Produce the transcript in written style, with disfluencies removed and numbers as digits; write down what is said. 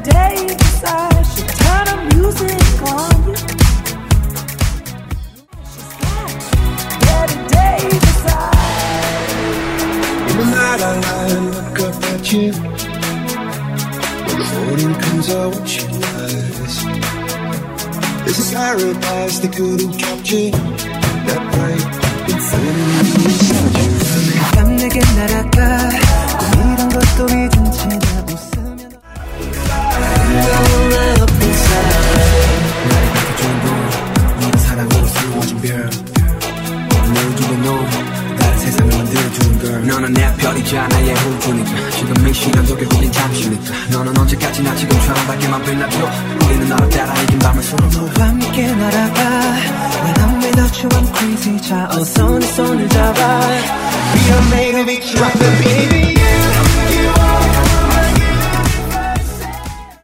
day you decide she'll turn the music on you. She's got every day you decide. In the night I lie and look up at you. When the morning comes I watch you rise. There's a paradise that couldn't capture that bright infinity inside you. 밤 내게 날아가 꿈이란 것도 잊은 채 나 웃으면 Right up inside. 나의 그 주인공 너의 사랑으로 새로워진 별. 널 두고 너 다른 세상을 만들어주는 걸. 너는 내 별이자 나의 호주니까. 지금 이 시간도 결국엔 잠시니까. 너는 언제까지나 지금처럼 밝게만 빛나줘. 우리는 너를 따라 이긴 밤을 서로 너와 함께 날아가. When I'm without you I'm crazy. 자 어서 내 손을 잡아. We are made of each other baby.